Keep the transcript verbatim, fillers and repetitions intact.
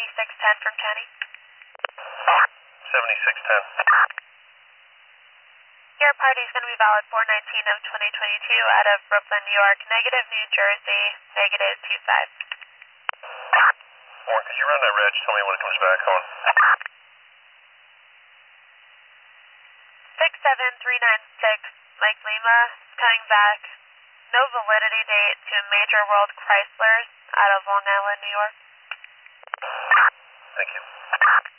seventy-six ten from Kenny. seventy-six ten. Your party is going to be valid four nineteen of twenty twenty-two out of Brooklyn, New York, negative New Jersey, negative two five. Warren, could you run that reg? Tell me when it comes back on. six seven three nine six, Mike Lima, coming back. No validity date to Major World Chryslers out of Long Island, New York. Thank you.